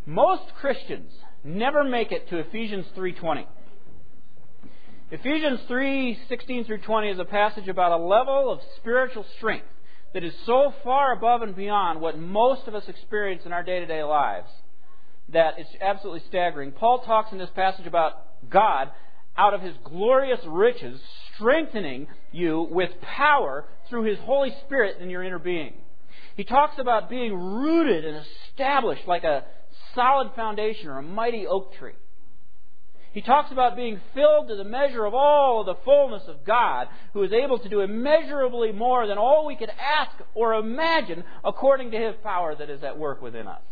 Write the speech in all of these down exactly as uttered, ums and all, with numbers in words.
Most Christians never make it to Ephesians three twenty. Ephesians three sixteen through twenty is a passage about a level of spiritual strength that is so far above and beyond what most of us experience in our day-to-day lives that it's absolutely staggering. Paul talks in this passage about God, out of His glorious riches, strengthening you with power through His Holy Spirit in your inner being. He talks about being rooted and established like a solid foundation or a mighty oak tree. He talks about being filled to the measure of all of the fullness of God, who is able to do immeasurably more than all we could ask or imagine according to His power that is at work within us.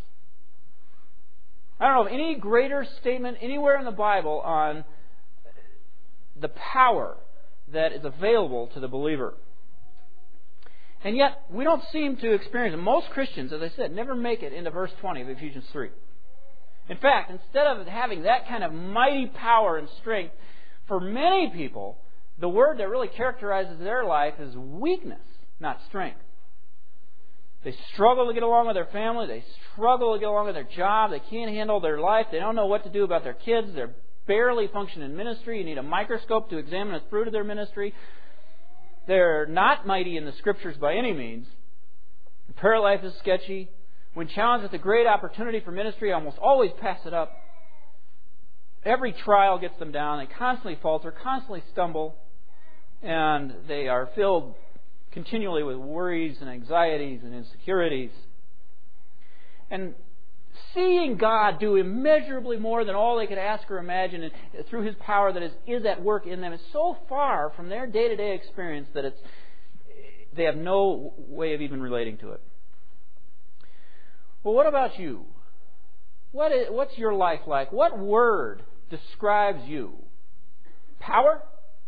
I don't know of any greater statement anywhere in the Bible on the power that is available to the believer. And yet, we don't seem to experience it. Most Christians, as I said, never make it into verse twenty of Ephesians three. In fact, instead of having that kind of mighty power and strength, for many people, the word that really characterizes their life is weakness, not strength. They struggle to get along with their family. They struggle to get along with their job. They can't handle their life. They don't know what to do about their kids. They're barely function in ministry. You need a microscope to examine the fruit of their ministry. They're not mighty in the Scriptures by any means. The prayer life is sketchy. When challenged with a great opportunity for ministry, almost always pass it up. Every trial gets them down. They constantly falter, constantly stumble, and they are filled continually with worries and anxieties and insecurities. And seeing God do immeasurably more than all they could ask or imagine, and through His power that is, is at work in them, is so far from their day-to-day experience that it's they have no way of even relating to it. Well, what about you? What is, what's your life like? What word describes you? Power?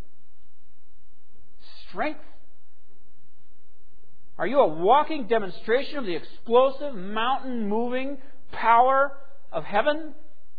Strength? Are you a walking demonstration of the explosive, mountain-moving power of heaven?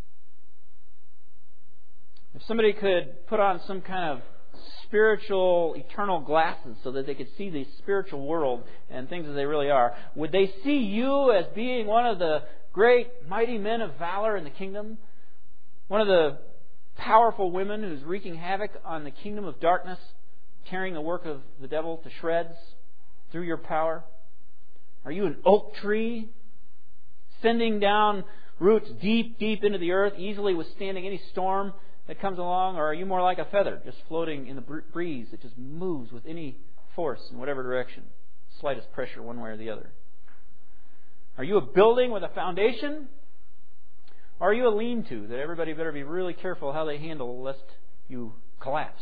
If somebody could put on some kind of spiritual, eternal glasses so that they could see the spiritual world and things as they really are, would they see you as being one of the great, mighty men of valor in the kingdom? One of the powerful women who's wreaking havoc on the kingdom of darkness, tearing the work of the devil to shreds through your power? Are you an oak tree, sending down roots deep, deep into the earth, easily withstanding any storm that comes along? Or are you more like a feather, just floating in the breeze that just moves with any force in whatever direction, slightest pressure one way or the other? Are you a building with a foundation? Or are you a lean-to that everybody better be really careful how they handle lest you collapse?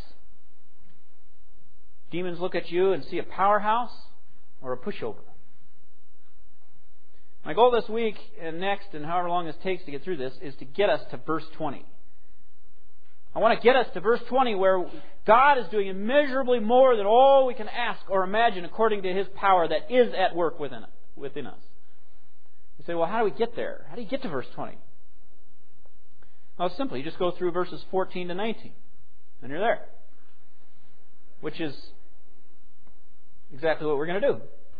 Demons look at you and see a powerhouse or a pushover. My goal this week and next, and however long this takes to get through this, is to get us to verse twenty. I want to get us to verse twenty, where God is doing immeasurably more than all we can ask or imagine according to His power that is at work within within us. You say, well, how do we get there? How do you get to verse twenty? Well, simply, you just go through verses fourteen to nineteen, and you're there. Which is exactly what we're going to do.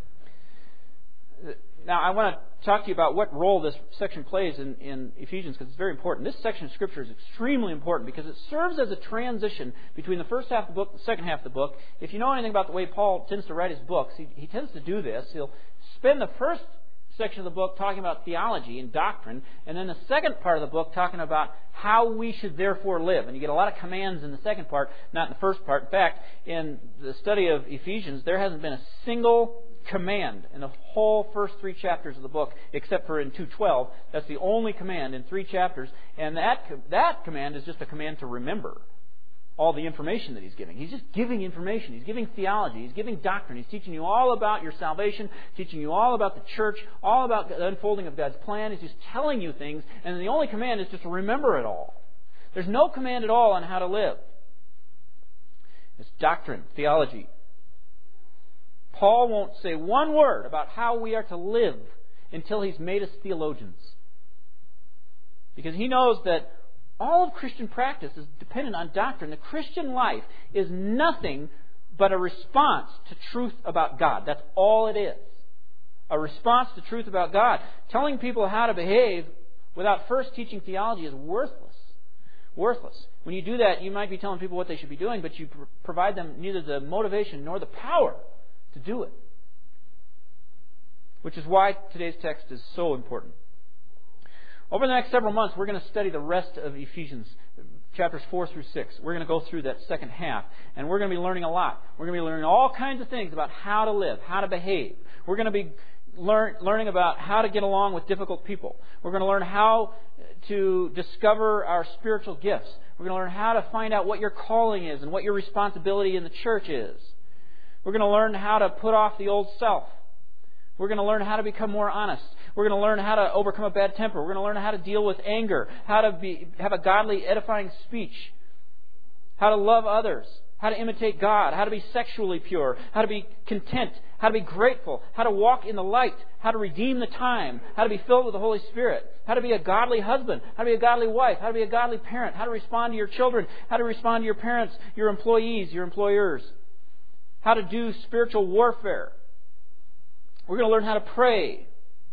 Now, I want to talk to you about what role this section plays in, in Ephesians, because it's very important. This section of Scripture is extremely important because it serves as a transition between the first half of the book and the second half of the book. If you know anything about the way Paul tends to write his books, he, he tends to do this. He'll spend the first section of the book talking about theology and doctrine, and then the second part of the book talking about how we should therefore live. And you get a lot of commands in the second part, not in the first part. In fact, in the study of Ephesians, there hasn't been a single command in the whole first three chapters of the book, except for in two twelve. That's the only command in three chapters, and that that command is just a command to remember all the information that he's giving. He's just giving information. He's giving theology. He's giving doctrine. He's teaching you all about your salvation, teaching you all about the church, all about the unfolding of God's plan. He's just telling you things, and the only command is just to remember it all. There's no command at all on how to live. It's doctrine, theology. Paul won't say one word about how we are to live until he's made us theologians. Because he knows that all of Christian practice is dependent on doctrine. The Christian life is nothing but a response to truth about God. That's all it is. A response to truth about God. Telling people how to behave without first teaching theology is worthless. Worthless. When you do that, you might be telling people what they should be doing, but you pr- provide them neither the motivation nor the power to do it. Which is why today's text is so important. Over the next several months, we're going to study the rest of Ephesians, chapters four through six. We're going to go through that second half, and we're going to be learning a lot. We're going to be learning all kinds of things about how to live, how to behave. We're going to be learn, learning about how to get along with difficult people. We're going to learn how to discover our spiritual gifts. We're going to learn how to find out what your calling is and what your responsibility in the church is. We're going to learn how to put off the old self. We're going to learn how to become more honest. We're going to learn how to overcome a bad temper. We're going to learn how to deal with anger, how to be, have a godly, edifying speech, how to love others, how to imitate God, how to be sexually pure, how to be content, how to be grateful, how to walk in the light, how to redeem the time, how to be filled with the Holy Spirit, how to be a godly husband, how to be a godly wife, how to be a godly parent, how to respond to your children, how to respond to your parents, your employees, your employers, how to do spiritual warfare. We're going to learn how to pray.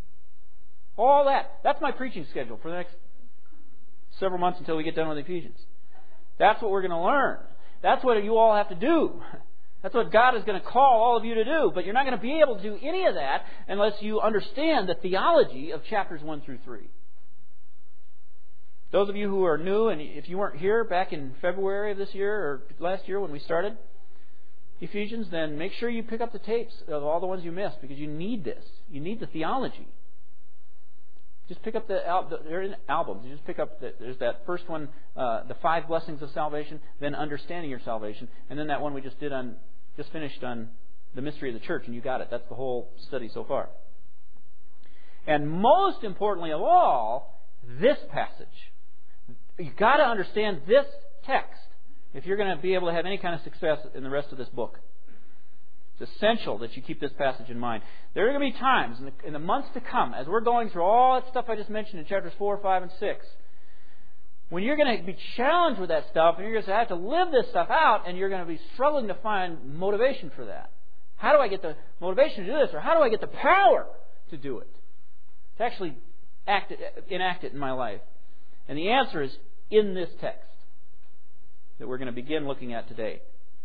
All that. That's my preaching schedule for the next several months until we get done with Ephesians. That's what we're going to learn. That's what you all have to do. That's what God is going to call all of you to do. But you're not going to be able to do any of that unless you understand the theology of chapters one through three. Those of you who are new, and if you weren't here back in February of this year or last year when we started Ephesians, then make sure you pick up the tapes of all the ones you missed, because you need this. You need the theology. Just pick up the, they're in albums. You just pick up, the, there's that first one, uh, the five blessings of salvation, then understanding your salvation, and then that one we just did on, just finished on the mystery of the church, and you got it. That's the whole study so far. And most importantly of all, this passage. You've got to understand this text if you're going to be able to have any kind of success in the rest of this book. It's essential that you keep this passage in mind. There are going to be times in the, in the months to come, as we're going through all that stuff I just mentioned in chapters four, five, and six, when you're going to be challenged with that stuff, and you're going to have to live this stuff out, and you're going to be struggling to find motivation for that. How do I get the motivation to do this? Or how do I get the power to do it? To actually act it, enact it in my life? And the answer is in this text that we're going to begin looking at today.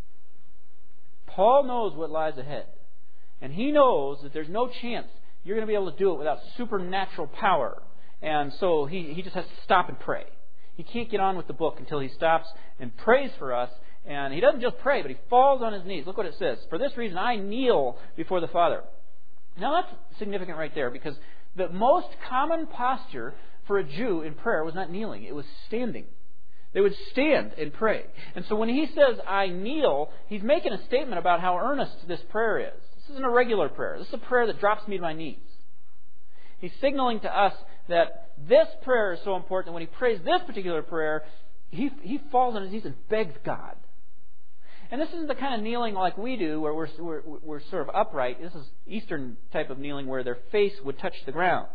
Paul knows what lies ahead. And he knows that there's no chance you're going to be able to do it without supernatural power. And so he, he just has to stop and pray. He can't get on with the book until he stops and prays for us. And he doesn't just pray, but he falls on his knees. Look what it says. For this reason, I kneel before the Father. Now that's significant right there, because the most common posture for a Jew in prayer was not kneeling. It was standing. They would stand and pray. And so when he says, I kneel, he's making a statement about how earnest this prayer is. This isn't a regular prayer. This is a prayer that drops me to my knees. He's signaling to us that this prayer is so important that when he prays this particular prayer, he, he falls on his knees and begs God. And this isn't the kind of kneeling like we do, where we're, we're, we're sort of upright. This is Eastern type of kneeling where their face would touch the ground.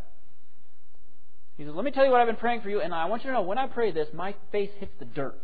He says, let me tell you what I've been praying for you, and I want you to know, when I pray this, my face hits the dirt.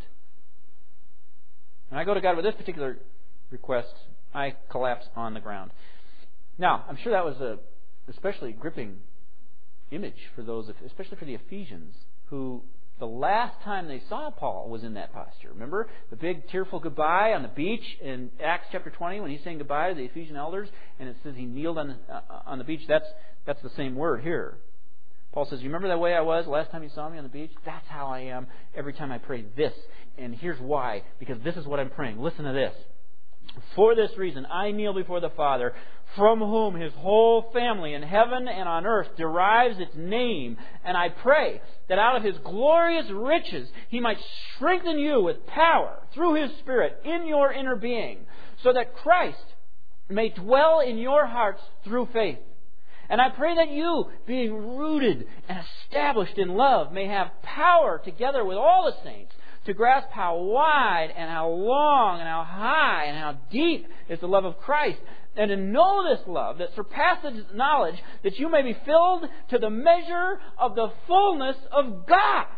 And I go to God with this particular request, I collapse on the ground. Now, I'm sure that was a especially gripping image for those, especially for the Ephesians, who the last time they saw Paul was in that posture. Remember the big tearful goodbye on the beach in Acts chapter twenty when he's saying goodbye to the Ephesian elders, and it says he kneeled on the, uh, on the beach. That's that's the same word here. Paul says, you remember that way I was last time you saw me on the beach? That's how I am every time I pray this. And here's why. Because this is what I'm praying. Listen to this. For this reason, I kneel before the Father, from whom his whole family in heaven and on earth derives its name. And I pray that out of his glorious riches he might strengthen you with power through his Spirit in your inner being, so that Christ may dwell in your hearts through faith. And I pray that you, being rooted and established in love, may have power together with all the saints to grasp how wide and how long and how high and how deep is the love of Christ, and to know this love that surpasses knowledge, that you may be filled to the measure of the fullness of God.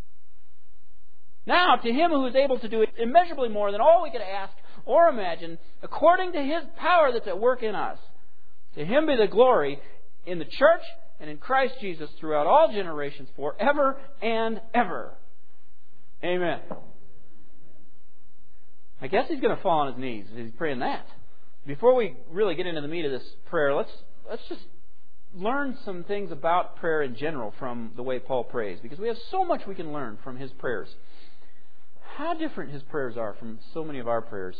Now, to Him who is able to do immeasurably more than all we could ask or imagine, according to His power that's at work in us, to Him be the glory in the church and in Christ Jesus throughout all generations, forever and ever. Amen. I guess he's going to fall on his knees as he's praying that. Before we really get into the meat of this prayer, let's let's just learn some things about prayer in general from the way Paul prays, because we have so much we can learn from his prayers. How different his prayers are from so many of our prayers.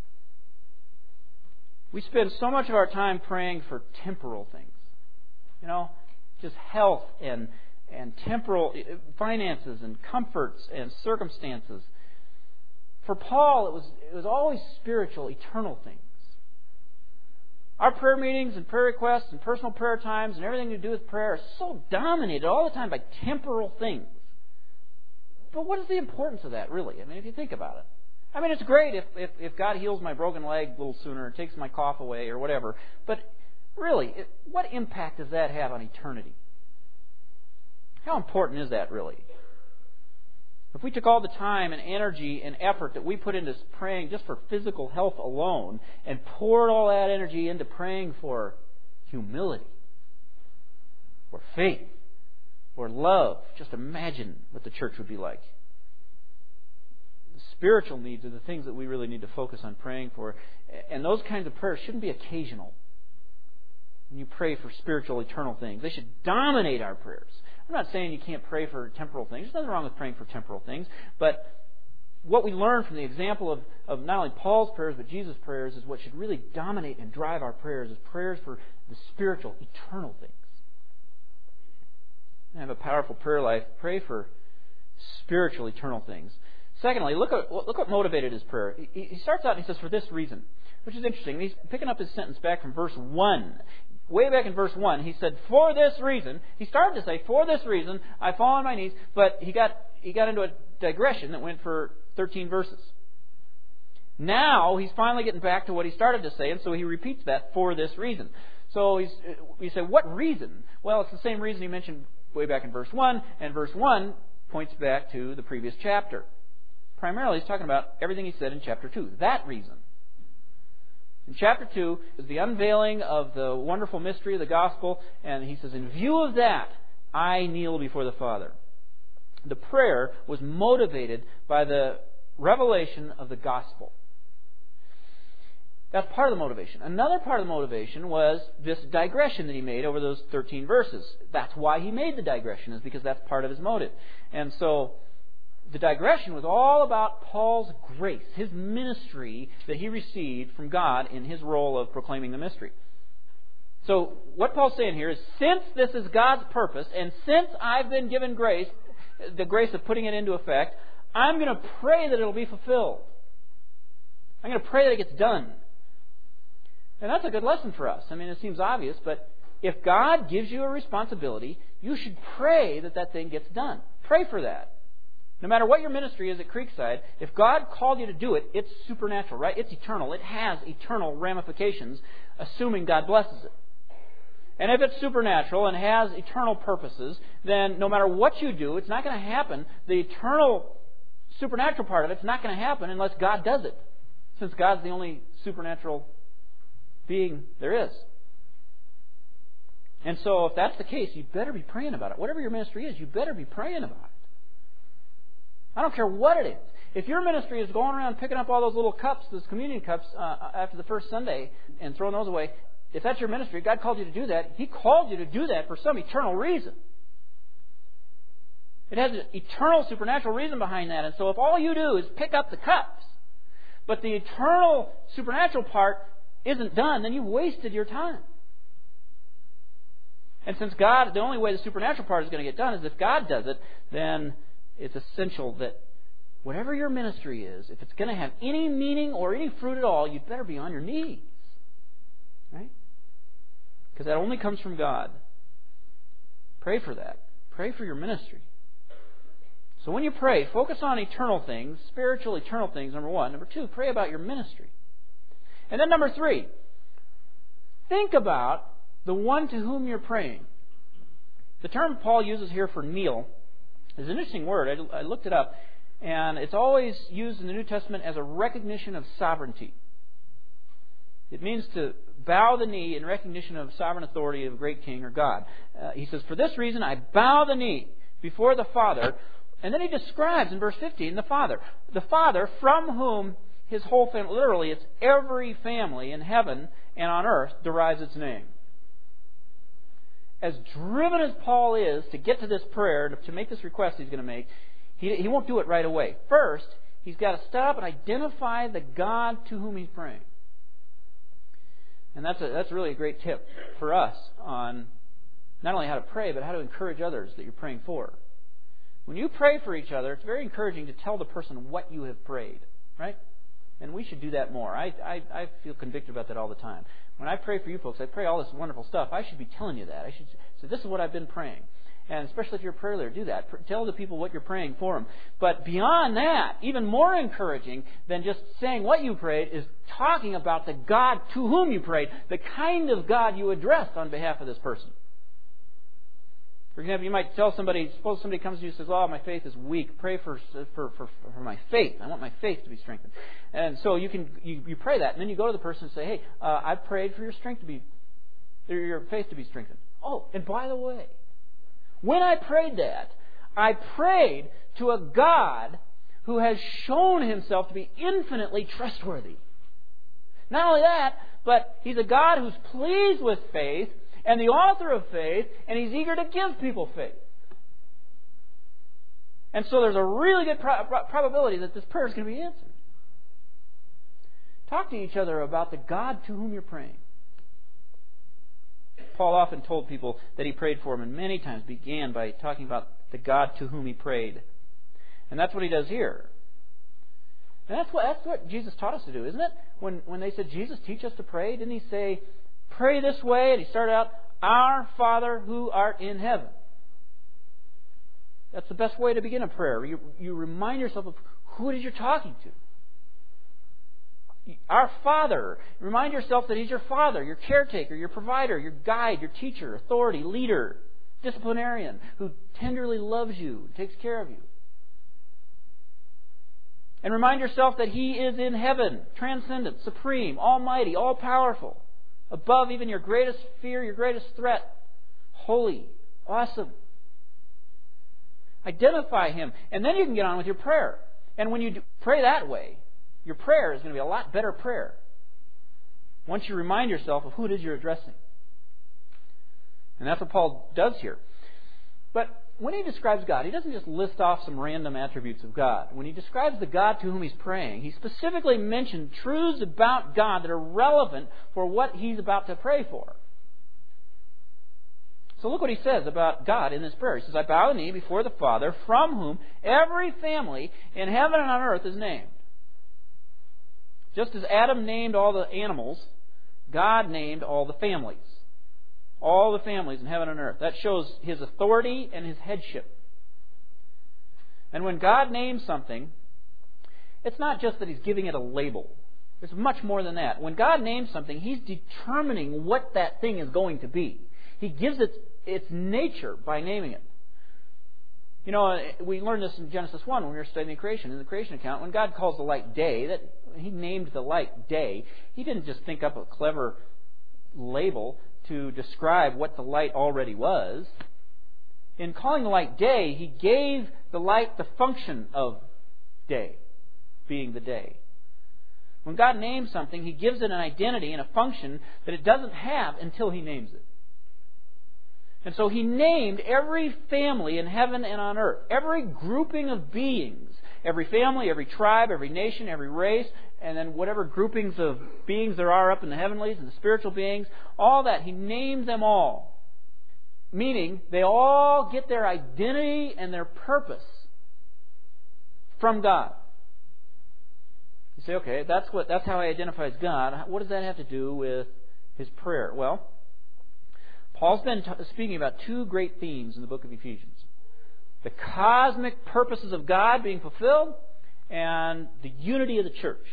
We spend so much of our time praying for temporal things. You know, just health and and temporal finances and comforts and circumstances. For Paul, it was it was always spiritual, eternal things. Our prayer meetings and prayer requests and personal prayer times and everything to do with prayer are so dominated all the time by temporal things. But what is the importance of that, really? I mean, if you think about it. I mean, it's great if, if, if God heals my broken leg a little sooner, or takes my cough away, or whatever. But really, it, what impact does that have on eternity? How important is that, really? If we took all the time and energy and effort that we put into praying just for physical health alone and poured all that energy into praying for humility or faith or love, just imagine what the church would be like. The spiritual needs are the things that we really need to focus on praying for. And those kinds of prayers shouldn't be occasional. When you pray for spiritual, eternal things, they should dominate our prayers. I'm not saying you can't pray for temporal things. There's nothing wrong with praying for temporal things. But what we learn from the example of, of not only Paul's prayers, but Jesus' prayers, is what should really dominate and drive our prayers, is prayers for the spiritual, eternal things. Have a powerful prayer life. Pray for spiritual, eternal things. Secondly, look at look what motivated his prayer. He, he starts out and he says, "For this reason," which is interesting. He's picking up his sentence back from verse one. Way back in verse one, he said, "For this reason." He started to say, "For this reason, I fall on my knees," but he got he got into a digression that went for thirteen verses. Now he's finally getting back to what he started to say, and so he repeats that, "For this reason." So he's, you say, what reason? Well, it's the same reason he mentioned way back in verse one, and verse one points back to the previous chapter. Primarily, he's talking about everything he said in chapter two. That reason. In chapter two is the unveiling of the wonderful mystery of the gospel, and he says, in view of that, I kneel before the Father. The prayer was motivated by the revelation of the gospel. That's part of the motivation. Another part of the motivation was this digression that he made over those thirteen verses. That's why he made the digression, is because that's part of his motive. And so the digression was all about Paul's grace, his ministry that he received from God in his role of proclaiming the mystery. So what Paul's saying here is, since this is God's purpose, and since I've been given grace, the grace of putting it into effect, I'm going to pray that it'll be fulfilled. I'm going to pray that it gets done. And that's a good lesson for us. I mean, it seems obvious, but if God gives you a responsibility, you should pray that that thing gets done. Pray for that. No matter what your ministry is at Creekside, if God called you to do it, it's supernatural, right? It's eternal. It has eternal ramifications, assuming God blesses it. And if it's supernatural and has eternal purposes, then no matter what you do, it's not going to happen. The eternal, supernatural part of it's not going to happen unless God does it, since God's the only supernatural being there is. And so if that's the case, you better be praying about it. Whatever your ministry is, you better be praying about it. I don't care what it is. If your ministry is going around picking up all those little cups, those communion cups, uh, after the first Sunday and throwing those away, if that's your ministry, God called you to do that. He called you to do that for some eternal reason. It has an eternal supernatural reason behind that. And so if all you do is pick up the cups, but the eternal supernatural part isn't done, then you've wasted your time. And since God, the only way the supernatural part is going to get done is if God does it, then it's essential that whatever your ministry is, if it's going to have any meaning or any fruit at all, you'd better be on your knees. Right? Because that only comes from God. Pray for that. Pray for your ministry. So when you pray, focus on eternal things, spiritual, eternal things, number one. Number two, pray about your ministry. And then number three, think about the one to whom you're praying. The term Paul uses here for kneel is an interesting word. I, I looked it up, and it's always used in the New Testament as a recognition of sovereignty. It means to bow the knee in recognition of sovereign authority of a great king or God. Uh, he says, for this reason I bow the knee before the Father. And then he describes in verse fifteen the Father. The Father from whom his whole family, literally it's every family in heaven and on earth, derives its name. As driven as Paul is to get to this prayer, to make this request he's going to make, he, he won't do it right away. First, he's got to stop and identify the God to whom he's praying. And that's a, that's really a great tip for us on not only how to pray, but how to encourage others that you're praying for. When you pray for each other, it's very encouraging to tell the person what you have prayed, right? And we should do that more. I, I, I feel convicted about that all the time. When I pray for you folks, I pray all this wonderful stuff. I should be telling you that. I should say, this is what I've been praying. And especially if you're a prayer leader, do that. Tell the people what you're praying for them. But beyond that, even more encouraging than just saying what you prayed is talking about the God to whom you prayed, the kind of God you addressed on behalf of this person. For example, you might tell somebody, suppose somebody comes to you and says, oh, my faith is weak. Pray for for, for, for my faith. I want my faith to be strengthened. And so you can you, you pray that, and then you go to the person and say, hey, uh, I prayed for your strength to be, your faith to be strengthened. Oh, and by the way, when I prayed that, I prayed to a God who has shown himself to be infinitely trustworthy. Not only that, but he's a God who's pleased with faith, and the author of faith, and he's eager to give people faith. And so there's a really good pro- probability that this prayer is going to be answered. Talk to each other about the God to whom you're praying. Paul often told people that he prayed for them, and many times began by talking about the God to whom he prayed. And that's what he does here. And that's what, that's what Jesus taught us to do, isn't it? When, when they said, Jesus, teach us to pray, didn't he say, pray this way? And he started out, Our Father who art in heaven. That's the best way to begin a prayer. You, you remind yourself of who it is you're talking to. Our Father. Remind yourself that He's your Father, your caretaker, your provider, your guide, your teacher, authority, leader, disciplinarian, who tenderly loves you, takes care of you. And remind yourself that He is in heaven, transcendent, supreme, almighty, all-powerful, above even your greatest fear, your greatest threat, holy, awesome. Identify Him, and then you can get on with your prayer. And when you do pray that way, your prayer is going to be a lot better prayer once you remind yourself of who it is you're addressing. And that's what Paul does here. But when he describes God, he doesn't just list off some random attributes of God. When he describes the God to whom he's praying, he specifically mentioned truths about God that are relevant for what he's about to pray for. So look what he says about God in this prayer. He says, I bow the knee before the Father, from whom every family in heaven and on earth is named. Just as Adam named all the animals, God named all the families. All the families in heaven and earth. That shows His authority and His headship. And when God names something, it's not just that He's giving it a label. There's much more than that. When God names something, He's determining what that thing is going to be. He gives it its nature by naming it. You know, we learned this in Genesis one when we were studying the creation. In the creation account, when God calls the light day, that He named the light day, He didn't just think up a clever label to describe what the light already was. In calling the light day, He gave the light the function of day, being the day. When God names something, He gives it an identity and a function that it doesn't have until He names it. And so He named every family in heaven and on earth, every grouping of beings, every family, every tribe, every nation, every race, and then whatever groupings of beings there are up in the heavenlies and the spiritual beings, all that. He named them all. Meaning, they all get their identity and their purpose from God. You say, okay, that's what that's how I identify as God. What does that have to do with his prayer? Well, Paul's been t- speaking about two great themes in the book of Ephesians. The cosmic purposes of God being fulfilled and the unity of the church.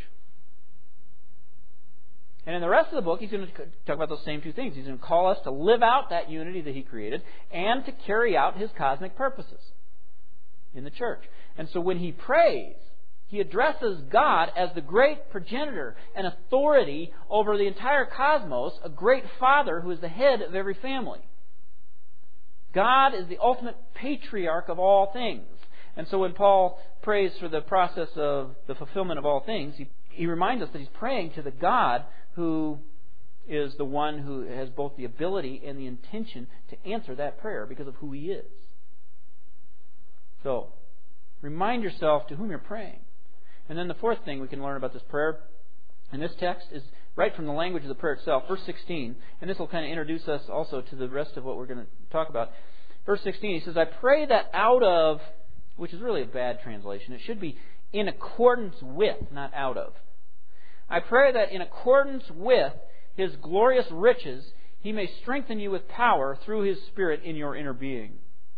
And in the rest of the book, he's going to talk about those same two things. He's going to call us to live out that unity that He created and to carry out His cosmic purposes in the church. And so when he prays, He addresses God as the great progenitor and authority over the entire cosmos, a great father who is the head of every family. God is the ultimate patriarch of all things. And so when Paul prays for the process of the fulfillment of all things, he, he reminds us that he's praying to the God who is the one who has both the ability and the intention to answer that prayer because of who He is. So, remind yourself to whom you're praying. And then the fourth thing we can learn about this prayer in this text is right from the language of the prayer itself. Verse sixteen, and this will kind of introduce us also to the rest of what we're going to talk about. Verse sixteen, he says, I pray that out of, which is really a bad translation. It should be in accordance with, not out of. I pray that in accordance with His glorious riches, He may strengthen you with power through His Spirit in your inner being.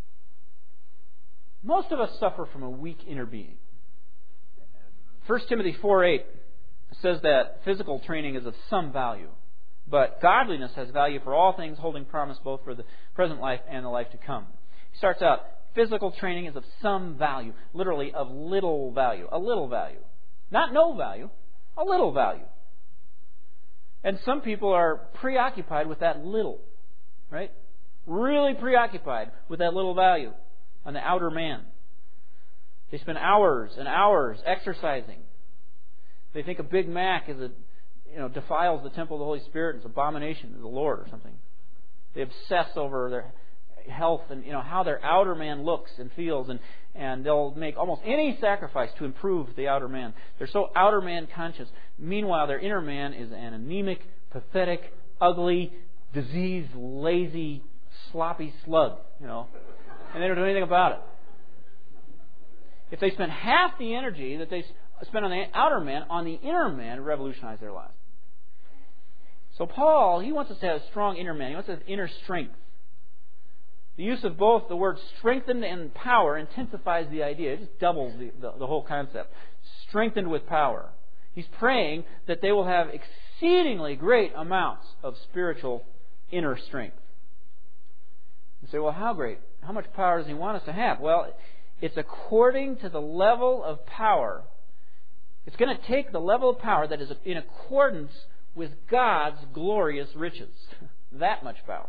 Most of us suffer from a weak inner being. First Timothy four eight says that physical training is of some value, but godliness has value for all things, holding promise both for the present life and the life to come. He starts out, physical training is of some value, literally of little value, a little value. Not no value, a little value. And some people are preoccupied with that little, right? Really preoccupied with that little value on the outer man. They spend hours and hours exercising. They think a Big Mac is a, you know, defiles the temple of the Holy Spirit. It's an abomination to the Lord or something. They obsess over their health and, you know, how their outer man looks and feels, and, and they'll make almost any sacrifice to improve the outer man. They're so outer man conscious. Meanwhile, their inner man is an anemic, pathetic, ugly, diseased, lazy, sloppy slug, you know, and they don't do anything about it. If they spend half the energy that they spend on the outer man, on the inner man, it would revolutionize their lives. So Paul, he wants us to have a strong inner man. He wants us to have inner strength. The use of both the word strengthened and power intensifies the idea. It just doubles the, the, the whole concept. Strengthened with power. He's praying that they will have exceedingly great amounts of spiritual inner strength. You say, well, how great? How much power does He want us to have? Well, it's according to the level of power. It's going to take the level of power that is in accordance with God's glorious riches. That much power.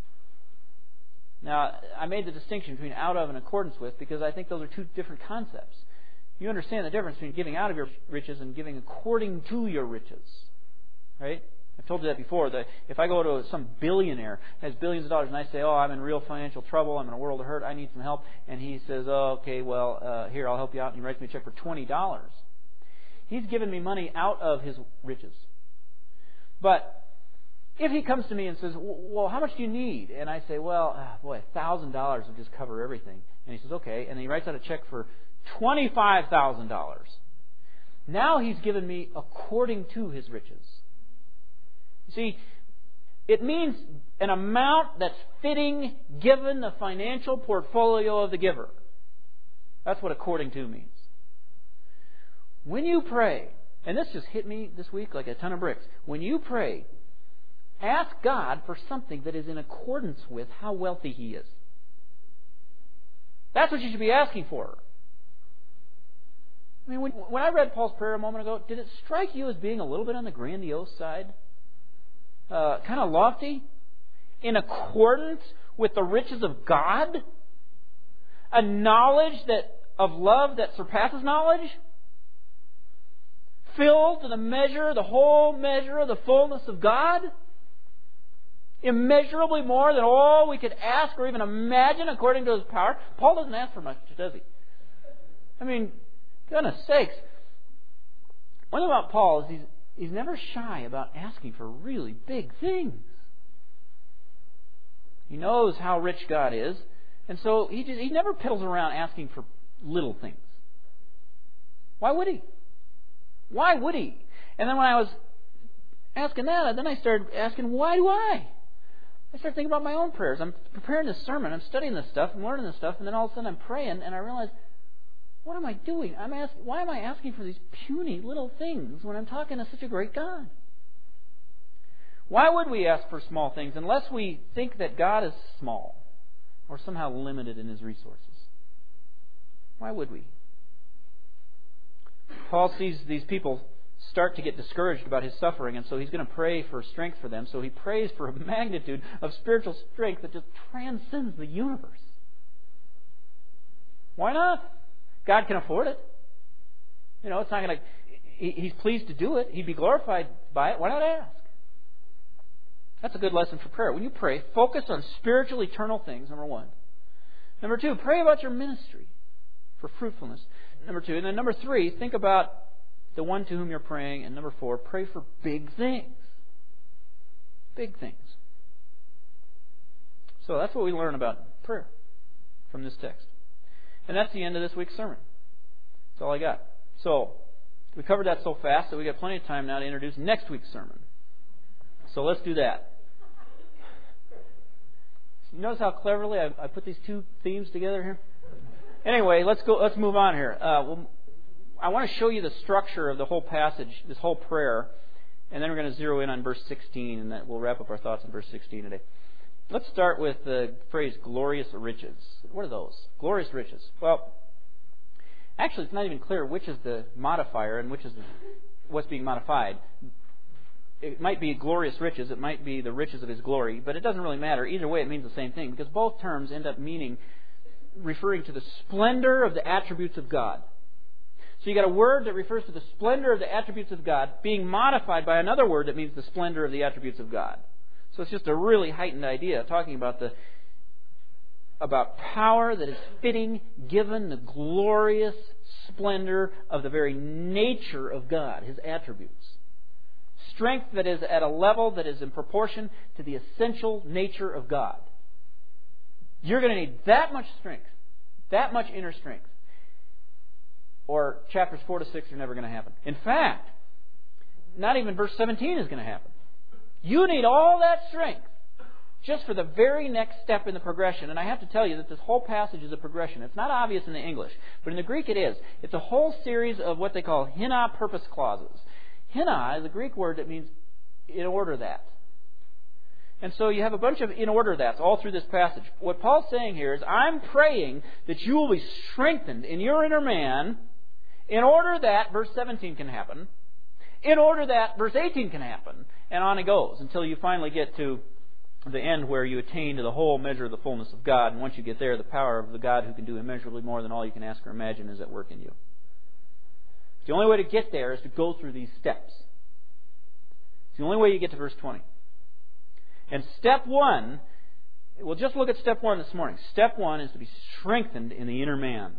Now, I made the distinction between out of and accordance with because I think those are two different concepts. You understand the difference between giving out of your riches and giving according to your riches. Right? I've told you that before. That if I go to some billionaire who has billions of dollars and I say, oh, I'm in real financial trouble, I'm in a world of hurt, I need some help, and he says, oh, okay, well, uh, here, I'll help you out, and he writes me a check for twenty dollars. He's given me money out of his riches. But if he comes to me and says, well, how much do you need? And I say, well, oh, boy, one thousand dollars would just cover everything. And he says, okay. And he writes out a check for twenty-five thousand dollars. Now he's given me according to his riches. You see, it means an amount that's fitting given the financial portfolio of the giver. That's what according to means. When you pray, and this just hit me this week like a ton of bricks. When you pray, ask God for something that is in accordance with how wealthy He is. That's what you should be asking for. I mean, when, when I read Paul's prayer a moment ago, did it strike you as being a little bit on the grandiose side? Uh, kind of lofty? In accordance with the riches of God? A knowledge that of love that surpasses knowledge? Filled to the measure, the whole measure of the fullness of God? Immeasurably more than all we could ask or even imagine according to His power. Paul doesn't ask for much, does he? I mean, goodness sakes. One thing about Paul is he's, he's never shy about asking for really big things. He knows how rich God is, and so he just, he never piddles around asking for little things. Why would he? Why would he? And then when I was asking that, then I started asking, why do I? I started thinking about my own prayers. I'm preparing this sermon. I'm studying this stuff. I'm learning this stuff. And then all of a sudden I'm praying and I realize, what am I doing? I'm asking, why am I asking for these puny little things when I'm talking to such a great God? Why would we ask for small things unless we think that God is small or somehow limited in His resources? Why would we? Paul sees these people start to get discouraged about his suffering, and so he's going to pray for strength for them. So he prays for a magnitude of spiritual strength that just transcends the universe. Why not? God can afford it. You know, it's not going to... He's pleased to do it. He'd be glorified by it. Why not ask? That's a good lesson for prayer. When you pray, focus on spiritual, eternal things, number one. Number two, pray about your ministry for fruitfulness. Number two. And then number three, think about the one to whom you're praying. And number four, pray for big things. Big things. So that's what we learn about prayer from this text. And that's the end of this week's sermon. That's all I got. So, we covered that so fast that we got plenty of time now to introduce next week's sermon. So let's do that. Notice how cleverly I, I put these two themes together here? Anyway, let's go. Let's move on here. Uh, well, I want to show you the structure of the whole passage, this whole prayer, and then we're going to zero in on verse sixteen, and that we'll wrap up our thoughts on verse sixteen today. Let's start with the phrase glorious riches. What are those? Glorious riches. Well, actually, it's not even clear which is the modifier and which is the, what's being modified. It might be glorious riches. It might be the riches of His glory. But it doesn't really matter. Either way, it means the same thing, because both terms end up meaning, referring to the splendor of the attributes of God. So you got a word that refers to the splendor of the attributes of God being modified by another word that means the splendor of the attributes of God. So it's just a really heightened idea, talking about the about power that is fitting, given the glorious splendor of the very nature of God, His attributes. Strength that is at a level that is in proportion to the essential nature of God. You're going to need that much strength, that much inner strength, or chapters four to six are never going to happen. In fact, not even verse seventeen is going to happen. You need all that strength just for the very next step in the progression. And I have to tell you that this whole passage is a progression. It's not obvious in the English, but in the Greek it is. It's a whole series of what they call hina purpose clauses. Hina is a Greek word that means in order that. And so you have a bunch of in order that's all through this passage. What Paul's saying here is, I'm praying that you will be strengthened in your inner man in order that verse seventeen can happen, in order that verse eighteen can happen, and on it goes until you finally get to the end where you attain to the whole measure of the fullness of God. And once you get there, the power of the God who can do immeasurably more than all you can ask or imagine is at work in you. The only way to get there is to go through these steps. It's the only way you get to verse twenty. And step one, we'll just look at step one this morning. Step one is to be strengthened in the inner man.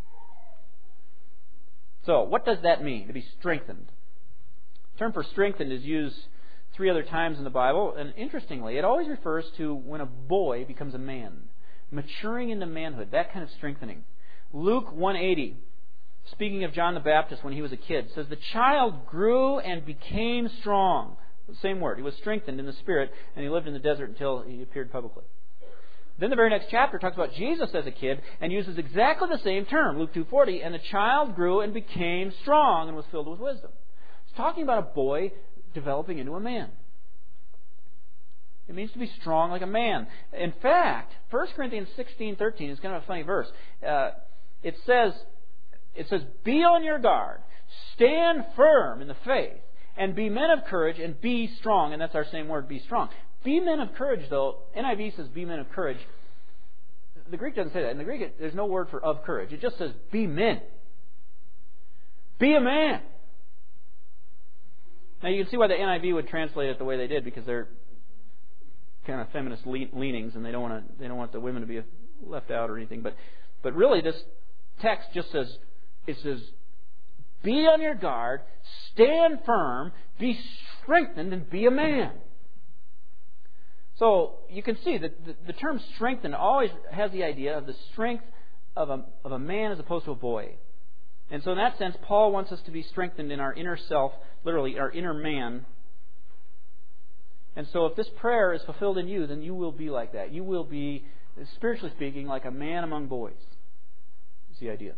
So, what does that mean, to be strengthened? The term for strengthened is used three other times in the Bible, and interestingly, it always refers to when a boy becomes a man, maturing into manhood, that kind of strengthening. Luke one eighty, speaking of John the Baptist when he was a kid, says, the child grew and became strong. The same word. He was strengthened in the Spirit, and he lived in the desert until he appeared publicly. Then the very next chapter talks about Jesus as a kid and uses exactly the same term, Luke two forty, and the child grew and became strong and was filled with wisdom. It's talking about a boy developing into a man. It means to be strong like a man. In fact, First Corinthians sixteen thirteen is kind of a funny verse. Uh, it says, it says, be on your guard, stand firm in the faith, and be men of courage and be strong. And that's our same word, be strong. Be men of courage, though. N I V says be men of courage. The Greek doesn't say that. In the Greek, there's no word for of courage. It just says be men. Be a man. Now you can see why the N I V would translate it the way they did, because they're kind of feminist leanings, and they don't want to, they don't want the women to be left out or anything. But, but really, this text just says, it says, be on your guard, stand firm, be strengthened, and be a man. So you can see that the, the term strengthened always has the idea of the strength of a, of a man as opposed to a boy. And so in that sense, Paul wants us to be strengthened in our inner self, literally our inner man. And so if this prayer is fulfilled in you, then you will be like that. You will be, spiritually speaking, like a man among boys. That's the idea.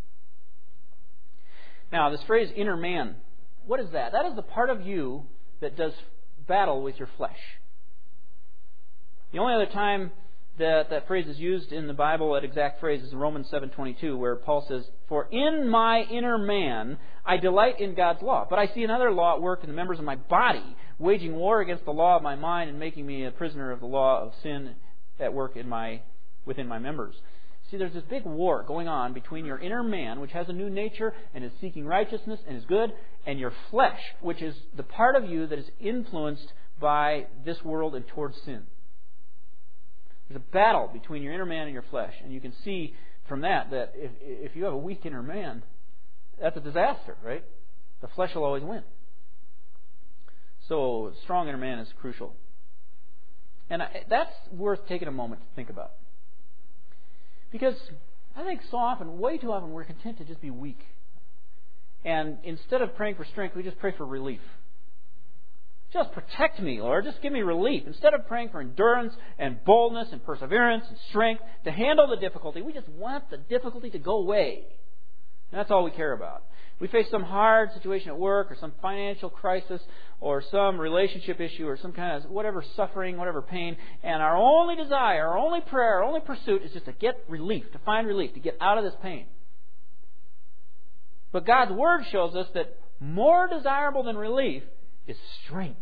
Now, this phrase, inner man, what is that? That is the part of you that does battle with your flesh. The only other time that that phrase is used in the Bible, that exact phrase is Romans seven twenty-two, where Paul says, "For in my inner man I delight in God's law, but I see another law at work in the members of my body, waging war against the law of my mind and making me a prisoner of the law of sin at work in my within my members." See, there's this big war going on between your inner man, which has a new nature and is seeking righteousness and is good, and your flesh, which is the part of you that is influenced by this world and towards sin. There's a battle between your inner man and your flesh. And you can see from that that if, if you have a weak inner man, that's a disaster, right? The flesh will always win. So a strong inner man is crucial. And I, that's worth taking a moment to think about. Because I think so often, way too often, we're content to just be weak. And instead of praying for strength, we just pray for relief. Just protect me, Lord. Just give me relief. Instead of praying for endurance and boldness and perseverance and strength to handle the difficulty, we just want the difficulty to go away. And that's all we care about. We face some hard situation at work or some financial crisis or some relationship issue or some kind of whatever suffering, whatever pain, and our only desire, our only prayer, our only pursuit is just to get relief, to find relief, to get out of this pain. But God's Word shows us that more desirable than relief is strength.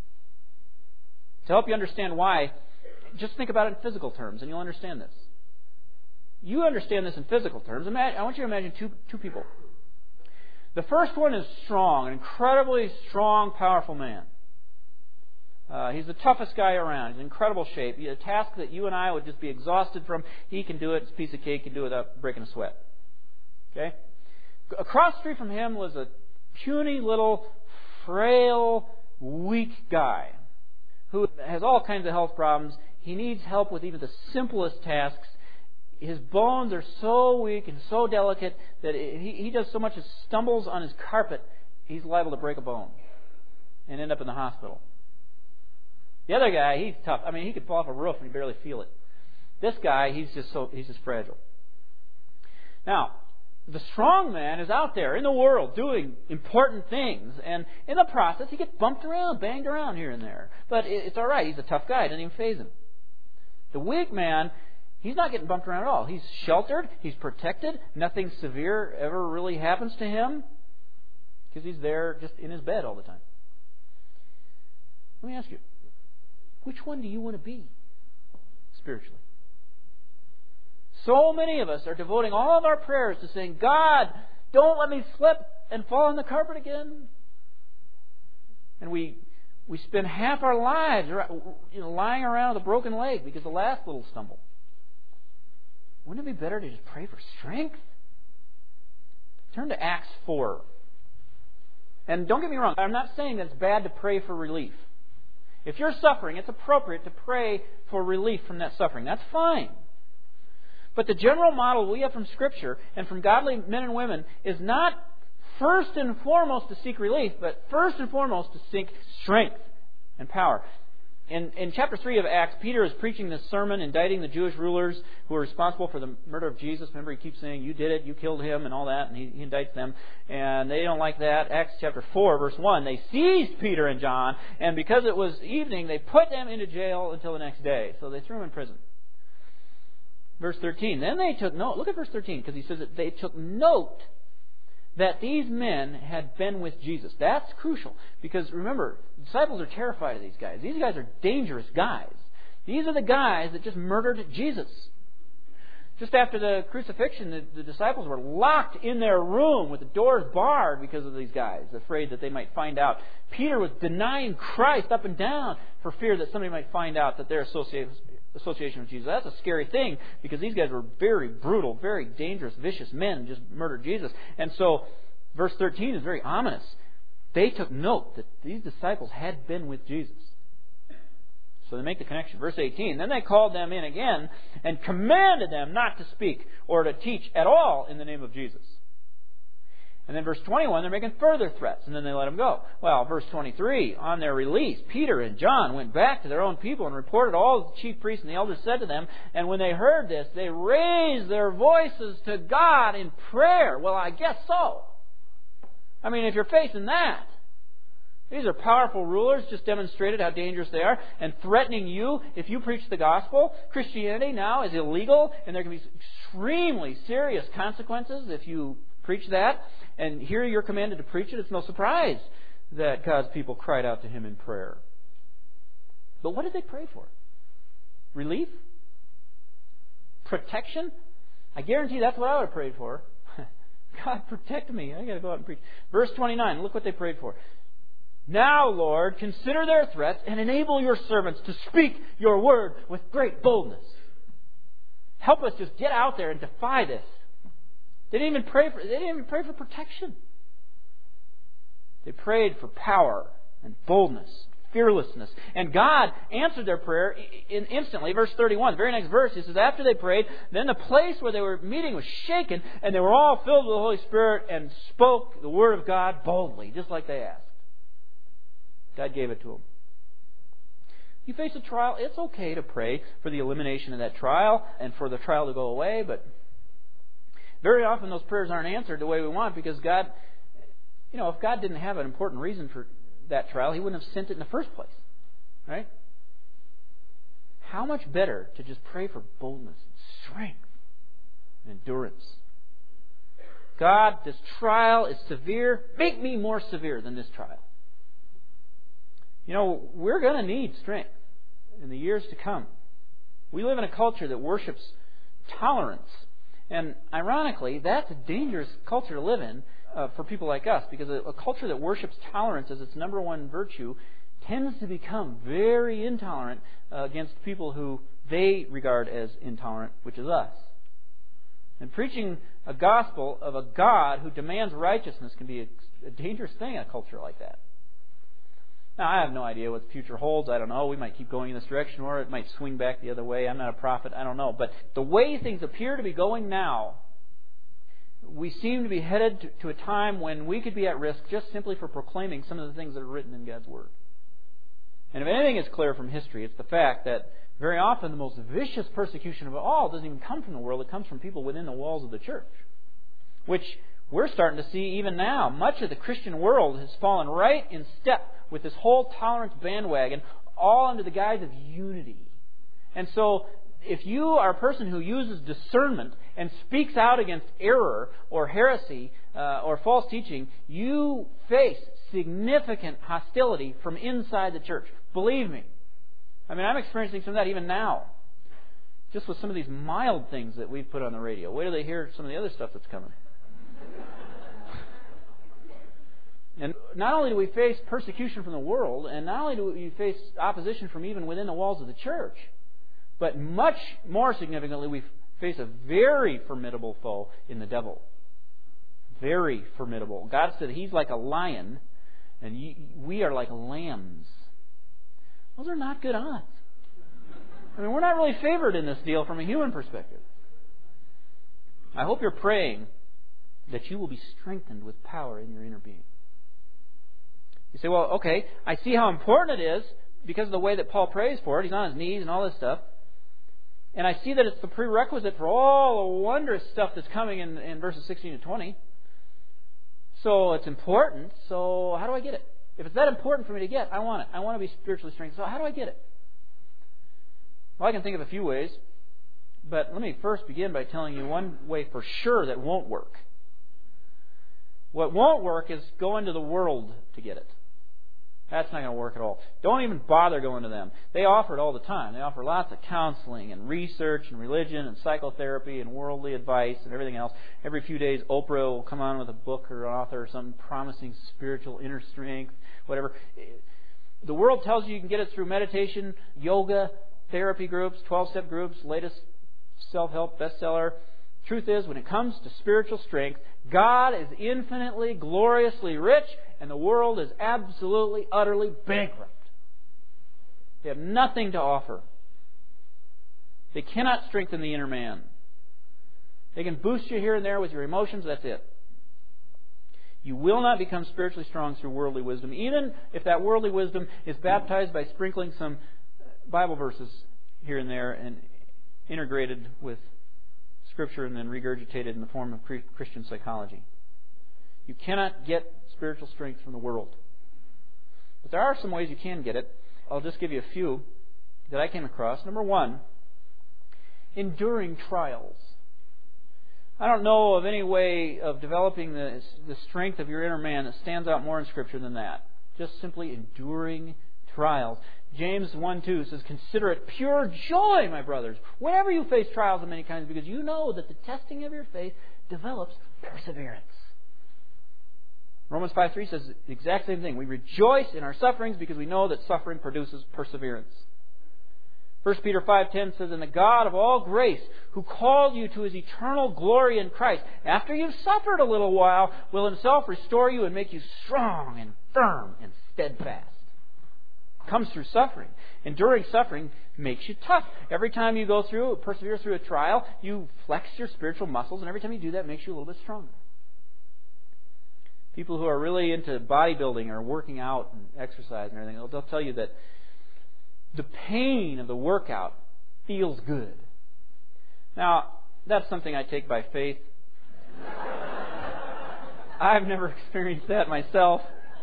To help you understand why, just think about it in physical terms and you'll understand this. You understand this in physical terms. Imagine, I want you to imagine two, two people. The first one is strong, an incredibly strong, powerful man. Uh, he's the toughest guy around. He's in incredible shape. A task that you and I would just be exhausted from, he can do it. It's a piece of cake. He can do it without breaking a sweat. Okay? Across the street from him was a puny little, frail, weak guy who has all kinds of health problems. He needs help with even the simplest tasks. His bones are so weak and so delicate that he, he does so much as stumbles on his carpet, he's liable to break a bone and end up in the hospital. The other guy, he's tough. I mean, he could fall off a roof and you barely feel it. This guy, he's just so he's just fragile. Now, the strong man is out there in the world doing important things, and in the process he gets bumped around, banged around here and there. But it's all right. He's a tough guy. It doesn't even faze him. The weak man, he's not getting bumped around at all. He's sheltered. He's protected. Nothing severe ever really happens to him because he's there just in his bed all the time. Let me ask you, which one do you want to be spiritually? So many of us are devoting all of our prayers to saying, God, don't let me slip and fall on the carpet again. And we we spend half our lives you know, lying around with a broken leg because of the last little stumble. Wouldn't it be better to just pray for strength? Turn to Acts four. And don't get me wrong, I'm not saying that it's bad to pray for relief. If you're suffering, it's appropriate to pray for relief from that suffering. That's fine. But the general model we have from Scripture and from godly men and women is not first and foremost to seek relief, but first and foremost to seek strength and power. In, in chapter three of Acts, Peter is preaching this sermon, indicting the Jewish rulers who are responsible for the murder of Jesus. Remember, he keeps saying, you did it, you killed him, and all that, and he, he indicts them. And they don't like that. Acts chapter four, verse one, they seized Peter and John, and because it was evening, they put them into jail until the next day. So they threw them in prison. Verse thirteen, then they took note. Look at verse thirteen, because he says that they took note that these men had been with Jesus. That's crucial, because remember, disciples are terrified of these guys. These guys are dangerous guys. These are the guys that just murdered Jesus. Just after the crucifixion, the, the disciples were locked in their room with the doors barred because of these guys, afraid that they might find out. Peter was denying Christ up and down for fear that somebody might find out that they're associated association with Jesus. That's a scary thing because these guys were very brutal, very dangerous, vicious men, just murdered Jesus. And so verse thirteen is very ominous. They took note that these disciples had been with Jesus. So they make the connection. Verse eighteen, then they called them in again and commanded them not to speak or to teach at all in the name of Jesus. And then verse twenty-one, they're making further threats, and then they let them go. Well, verse twenty-three, on their release, Peter and John went back to their own people and reported all the chief priests and the elders said to them. And when they heard this, they raised their voices to God in prayer. Well, I guess so. I mean, if you're facing that, These are powerful rulers, just demonstrated how dangerous they are, and threatening you if you preach the gospel. Christianity now is illegal, and there can be extremely serious consequences if you preach that. And here you're commanded to preach it. It's no surprise that God's people cried out to Him in prayer. But what did they pray for? Relief? Protection? I guarantee that's what I would have prayed for. God, protect me. I got to go out and preach. Verse twenty-nine, look what they prayed for. Now, Lord, consider their threats and enable your servants to speak your word with great boldness. Help us just get out there and defy this. They didn't even pray for, they didn't even pray for protection. They prayed for power and boldness, fearlessness. And God answered their prayer instantly. Verse thirty-one, the very next verse, He says, after they prayed, then the place where they were meeting was shaken, and they were all filled with the Holy Spirit and spoke the word of God boldly, just like they asked. God gave it to them. You face a trial, it's okay to pray for the elimination of that trial and for the trial to go away, but very often those prayers aren't answered the way we want because God, you know, if God didn't have an important reason for that trial, He wouldn't have sent it in the first place. Right? How much better to just pray for boldness, strength, and endurance. God, this trial is severe. Make me more severe than this trial. You know, we're going to need strength in the years to come. We live in a culture that worships tolerance. And ironically, that's a dangerous culture to live in uh, for people like us, because a, a culture that worships tolerance as its number one virtue tends to become very intolerant uh, against people who they regard as intolerant, which is us. And preaching a gospel of a God who demands righteousness can be a, a dangerous thing in a culture like that. Now, I have no idea what the future holds. I don't know. We might keep going in this direction, or it might swing back the other way. I'm not a prophet. I don't know. But the way things appear to be going now, we seem to be headed to, to a time when we could be at risk just simply for proclaiming some of the things that are written in God's Word. And if anything is clear from history, it's the fact that very often the most vicious persecution of all doesn't even come from the world. It comes from people within the walls of the church, which we're starting to see even now. Much of the Christian world has fallen right in step with this whole tolerance bandwagon, all under the guise of unity. And so, if you are a person who uses discernment and speaks out against error or heresy uh, or false teaching, you face significant hostility from inside the church. Believe me. I mean, I'm experiencing some of that even now. Just with some of these mild things that we've put on the radio. Wait till they hear some of the other stuff that's coming. And not only do we face persecution from the world, and not only do we face opposition from even within the walls of the church, but much more significantly, we face a very formidable foe in the devil. Very formidable. God said He's like a lion, and we are like lambs. Those are not good odds. I mean, we're not really favored in this deal from a human perspective. I hope you're praying that you will be strengthened with power in your inner being. You say, well, okay, I see how important it is because of the way that Paul prays for it. He's on his knees and all this stuff. And I see that it's the prerequisite for all the wondrous stuff that's coming in, in verses sixteen to twenty. So it's important. So how do I get it? If it's that important for me to get, I want it. I want to be spiritually strengthened. So how do I get it? Well, I can think of a few ways. But let me first begin by telling you one way for sure that won't work. What won't work is go into the world to get it. That's not going to work at all. Don't even bother going to them. They offer it all the time. They offer lots of counseling and research and religion and psychotherapy and worldly advice and everything else. Every few days, Oprah will come on with a book or an author or something promising spiritual inner strength, whatever. The world tells you you can get it through meditation, yoga, therapy groups, twelve-step groups, latest self-help bestseller. Truth is, when it comes to spiritual strength, God is infinitely, gloriously rich, and the world is absolutely, utterly bankrupt. They have nothing to offer. They cannot strengthen the inner man. They can boost you here and there with your emotions, that's it. You will not become spiritually strong through worldly wisdom, even if that worldly wisdom is baptized by sprinkling some Bible verses here and there and integrated with Scripture and then regurgitated in the form of Christian psychology. You cannot get spiritual strength from the world. But there are some ways you can get it. I'll just give you a few that I came across. Number one, enduring trials. I don't know of any way of developing the, the strength of your inner man that stands out more in Scripture than that. Just simply enduring trials. James one two says, "Consider it pure joy, my brothers, whenever you face trials of many kinds, because you know that the testing of your faith develops perseverance." Romans five three says the exact same thing. We rejoice in our sufferings because we know that suffering produces perseverance. First Peter five ten says, "And the God of all grace, who called you to His eternal glory in Christ, after you've suffered a little while, will Himself restore you and make you strong and firm and steadfast." It comes through suffering. Enduring suffering makes you tough. Every time you go through, persevere through a trial, you flex your spiritual muscles, and every time you do that, it makes you a little bit stronger. People who are really into bodybuilding or working out and exercise and everything, they'll tell you that the pain of the workout feels good. Now, that's something I take by faith. I've never experienced that myself.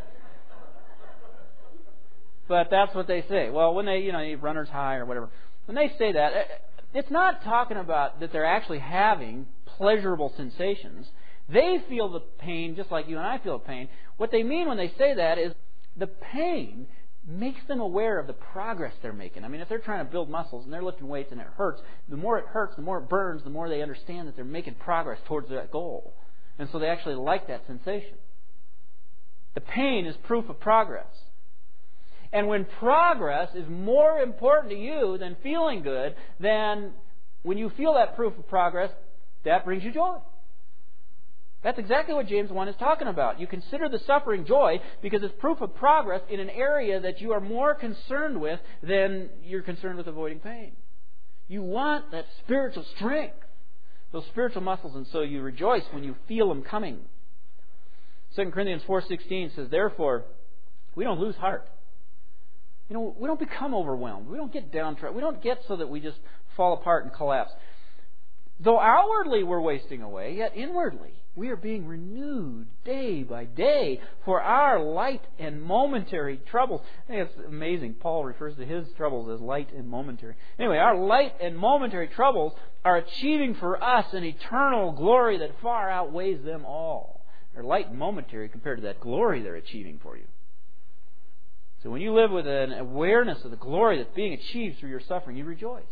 But that's what they say. Well, when they, you know, runner's high or whatever, when they say that, it's not talking about that they're actually having pleasurable sensations. They feel the pain just like you and I feel the pain. What they mean when they say that is the pain makes them aware of the progress they're making. I mean, if they're trying to build muscles and they're lifting weights and it hurts, the more it hurts, the more it burns, the more they understand that they're making progress towards that goal. And so they actually like that sensation. The pain is proof of progress. And when progress is more important to you than feeling good, then when you feel that proof of progress, that brings you joy. That's exactly what James one is talking about. You consider the suffering joy because it's proof of progress in an area that you are more concerned with than you're concerned with avoiding pain. You want that spiritual strength, those spiritual muscles, and so you rejoice when you feel them coming. Second Corinthians four sixteen says, "Therefore, we don't lose heart." You know, we don't become overwhelmed. We don't get downtrodden. We don't get so that we just fall apart and collapse. Though outwardly we're wasting away, yet inwardly we are being renewed day by day for our light and momentary troubles. I think it's amazing. Paul refers to his troubles as light and momentary. Anyway, our light and momentary troubles are achieving for us an eternal glory that far outweighs them all. They're light and momentary compared to that glory they're achieving for you. So when you live with an awareness of the glory that's being achieved through your suffering, you rejoice.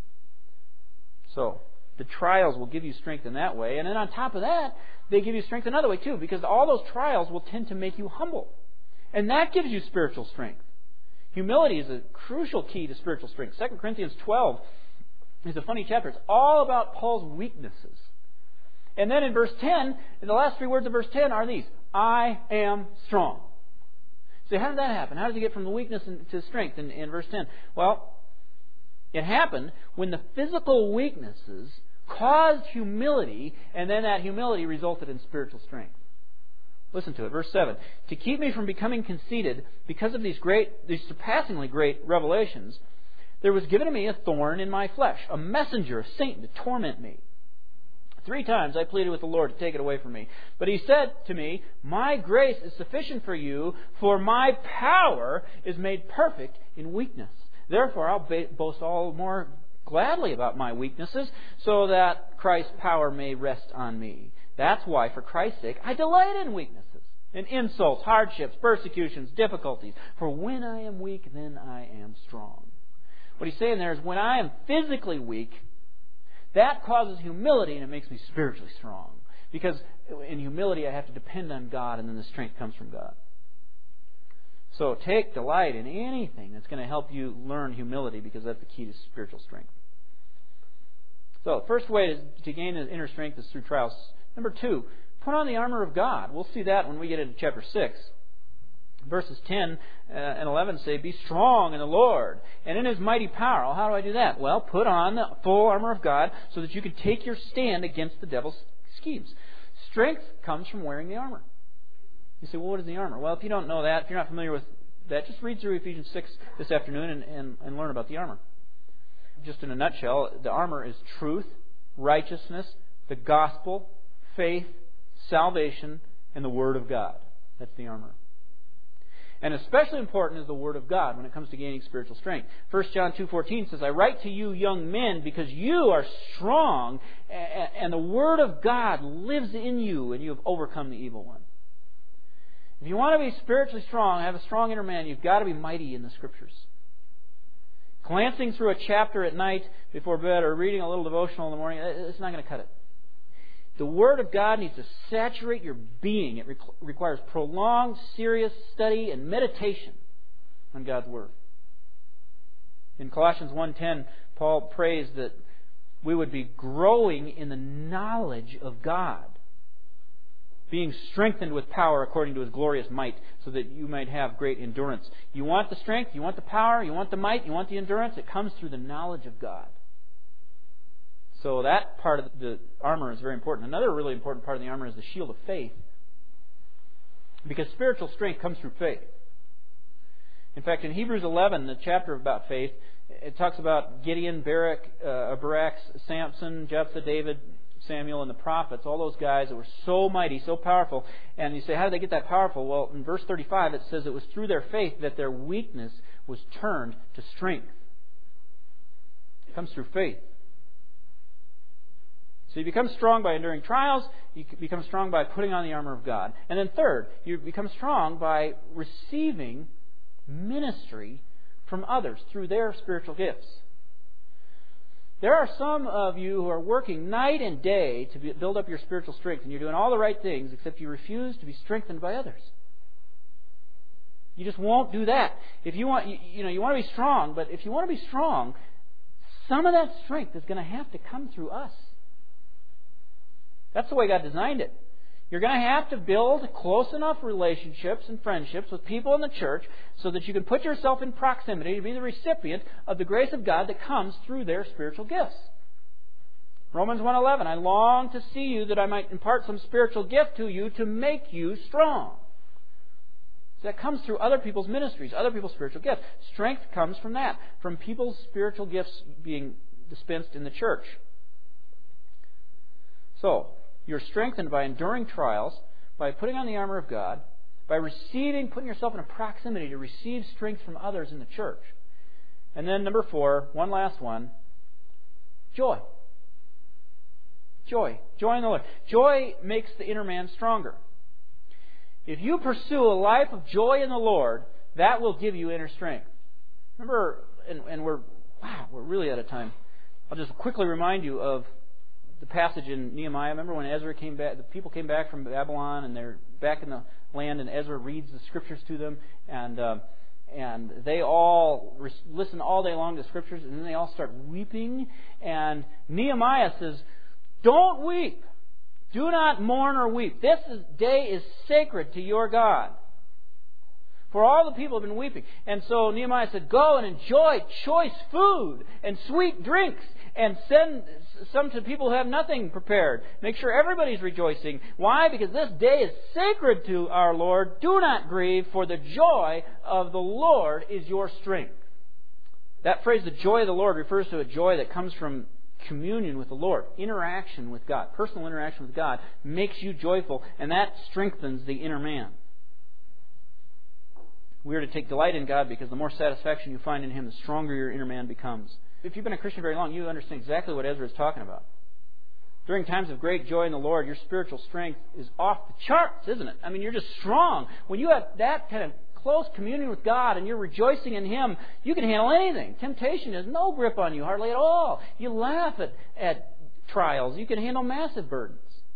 So the trials will give you strength in that way. And then on top of that, they give you strength another way too, because all those trials will tend to make you humble. And that gives you spiritual strength. Humility is a crucial key to spiritual strength. Second Corinthians twelve is a funny chapter. It's all about Paul's weaknesses. And then in verse ten, in the last three words of verse ten are these: "I am strong." So how did that happen? How did he get from the weakness to strength in, in verse ten? Well, it happened when the physical weaknesses caused humility, and then that humility resulted in spiritual strength. Listen to it, verse seven. "To keep me from becoming conceited, because of these great, these surpassingly great revelations, there was given to me a thorn in my flesh, a messenger of Satan to torment me. Three times I pleaded with the Lord to take it away from me. But He said to me, 'My grace is sufficient for you, for my power is made perfect in weakness. Therefore I'll boast all the more gladly about my weaknesses, so that Christ's power may rest on me. That's why, for Christ's sake, I delight in weaknesses, in insults, hardships, persecutions, difficulties. For when I am weak, then I am strong.'" What he's saying there is, when I am physically weak, that causes humility, and it makes me spiritually strong. Because in humility, I have to depend on God, and then the strength comes from God. So take delight in anything that's going to help you learn humility, because that's the key to spiritual strength. So the first way to, to gain the inner strength is through trials. Number two, put on the armor of God. We'll see that when we get into chapter six. Verses ten and eleven say, "Be strong in the Lord and in His mighty power." Well, how do I do that? Well, put on the full armor of God so that you can take your stand against the devil's schemes. Strength comes from wearing the armor. You say, well, what is the armor? Well, if you don't know that, if you're not familiar with that, just read through Ephesians six this afternoon and, and, and learn about the armor. Just in a nutshell, the armor is truth, righteousness, the gospel, faith, salvation, and the Word of God. That's the armor. And especially important is the Word of God when it comes to gaining spiritual strength. First John two fourteen says, I write to you young men because you are strong and the Word of God lives in you and you have overcome the evil one. If you want to be spiritually strong, have a strong inner man, you've got to be mighty in the Scriptures. Glancing through a chapter at night before bed or reading a little devotional in the morning, it's not going to cut it. The Word of God needs to saturate your being. It requires prolonged, serious study and meditation on God's Word. In Colossians one ten, Paul prays that we would be growing in the knowledge of God, being strengthened with power according to His glorious might, so that you might have great endurance. You want the strength, you want the power, you want the might, you want the endurance. It comes through the knowledge of God. So that part of the armor is very important. Another really important part of the armor is the shield of faith, because spiritual strength comes through faith. In fact, in Hebrews eleven, the chapter about faith, it talks about Gideon, Barak, uh, Barak, Samson, Jephthah, David, Samuel, and the prophets, all those guys that were so mighty, so powerful. And you say, how did they get that powerful? Well, in verse thirty-five, it says it was through their faith that their weakness was turned to strength. It comes through faith. So you become strong by enduring trials. You become strong by putting on the armor of God. And then third, you become strong by receiving ministry from others through their spiritual gifts. There are some of you who are working night and day to build up your spiritual strength, and you're doing all the right things, except you refuse to be strengthened by others. You just won't do that. If you want, you, you know, you want to be strong, but if you want to be strong, some of that strength is going to have to come through us. That's the way God designed it. You're going to have to build close enough relationships and friendships with people in the church so that you can put yourself in proximity to be the recipient of the grace of God that comes through their spiritual gifts. Romans one eleven, I long to see you that I might impart some spiritual gift to you to make you strong. So that comes through other people's ministries, other people's spiritual gifts. Strength comes from that, from people's spiritual gifts being dispensed in the church. So, you're strengthened by enduring trials, by putting on the armor of God, by receiving, putting yourself in a proximity to receive strength from others in the church. And then number four, one last one, joy. Joy. Joy in the Lord. Joy makes the inner man stronger. If you pursue a life of joy in the Lord, that will give you inner strength. Remember, and, and we're, wow, we're really out of time. I'll just quickly remind you of the passage in Nehemiah. Remember when Ezra came back, the people came back from Babylon and they're back in the land, and Ezra reads the scriptures to them, and uh, and they all re- listen all day long to the scriptures, and then they all start weeping. And Nehemiah says, "Don't weep. Do not mourn or weep. This is, day is sacred to your God. For all the people have been weeping." And so Nehemiah said, "Go and enjoy choice food and sweet drinks, and send some to people who have nothing prepared. Make sure everybody's rejoicing." Why? Because this day is sacred to our Lord. Do not grieve, for the joy of the Lord is your strength. That phrase, the joy of the Lord, refers to a joy that comes from communion with the Lord. Interaction with God, personal interaction with God, makes you joyful, and that strengthens the inner man. We are to take delight in God, because the more satisfaction you find in Him, the stronger your inner man becomes. If you've been a Christian very long, you understand exactly what Ezra is talking about. During times of great joy in the Lord, your spiritual strength is off the charts, isn't it? I mean, you're just strong. When you have that kind of close communion with God and you're rejoicing in Him, you can handle anything. Temptation has no grip on you, hardly at all. You laugh at, at trials. You can handle massive burdens.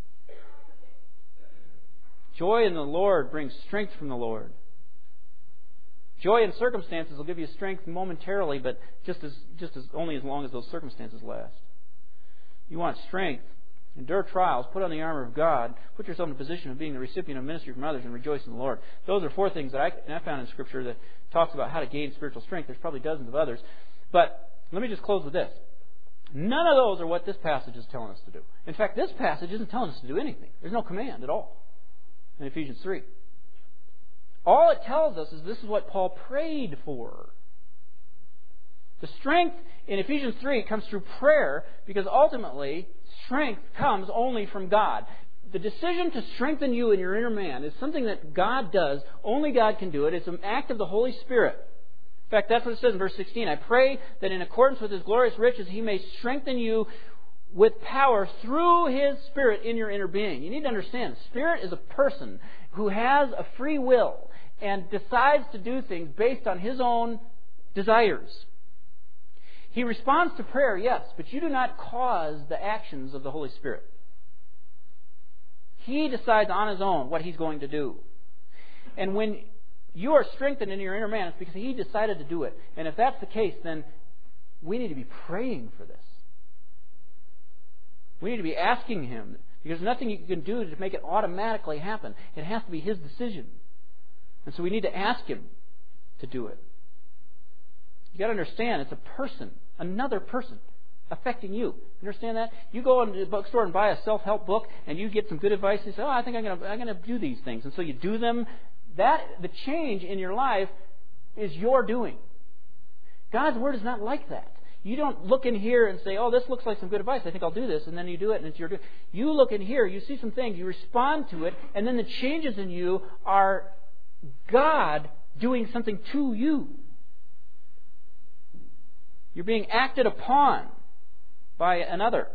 Joy in the Lord brings strength from the Lord. Joy in circumstances will give you strength momentarily, but just as just as only as long as those circumstances last. You want strength, endure trials, put on the armor of God, put yourself in a position of being the recipient of ministry from others, and rejoice in the Lord. Those are four things that I, I found in Scripture that talks about how to gain spiritual strength. There's probably dozens of others. But let me just close with this. None of those are what this passage is telling us to do. In fact, this passage isn't telling us to do anything. There's no command at all in Ephesians three. All it tells us is this is what Paul prayed for. The strength in Ephesians three comes through prayer, because ultimately strength comes only from God. The decision to strengthen you in your inner man is something that God does. Only God can do it. It's an act of the Holy Spirit. In fact, that's what it says in verse sixteen. I pray that in accordance with His glorious riches, He may strengthen you with power through His Spirit in your inner being. You need to understand, the Spirit is a person who has a free will and decides to do things based on his own desires. He responds to prayer, yes, but you do not cause the actions of the Holy Spirit. He decides on His own what He's going to do. And when you are strengthened in your inner man, it's because He decided to do it. And if that's the case, then we need to be praying for this. We need to be asking Him, because there's nothing you can do to make it automatically happen. It has to be His decision. And so we need to ask Him to do it. You've got to understand, it's a person, another person, affecting you. You understand that? You go into the bookstore and buy a self-help book, and you get some good advice, and you say, oh, I think I'm going to I'm going to do these things. And so you do them. That the change in your life is your doing. God's Word is not like that. You don't look in here and say, oh, this looks like some good advice. I think I'll do this. And then you do it, and it's your doing. You look in here, you see some things, you respond to it, and then the changes in you are God doing something to you. You're being acted upon by another.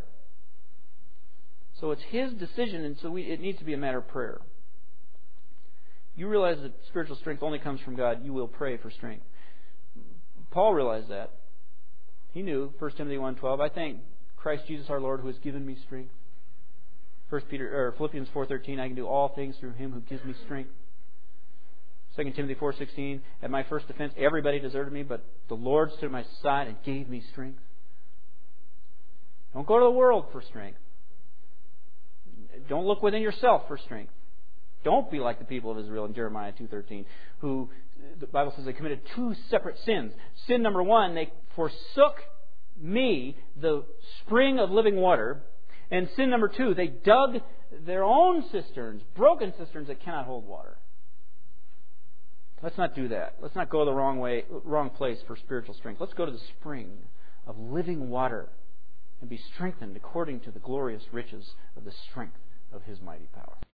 So it's His decision, and so we, it needs to be a matter of prayer. You realize that spiritual strength only comes from God. You will pray for strength. Paul realized that. He knew, First Timothy one twelve, I thank Christ Jesus our Lord who has given me strength. First Peter or Philippians four thirteen, I can do all things through Him who gives me strength. Second Timothy four sixteen, at my first offense, everybody deserted me, but the Lord stood at my side and gave me strength. Don't go to the world for strength. Don't look within yourself for strength. Don't be like the people of Israel in Jeremiah two thirteen, who the Bible says they committed two separate sins. Sin number one, they forsook me, the spring of living water. And sin number two, they dug their own cisterns, broken cisterns that cannot hold water. Let's not do that. Let's not go the wrong way, wrong place for spiritual strength. Let's go to the spring of living water and be strengthened according to the glorious riches of the strength of His mighty power.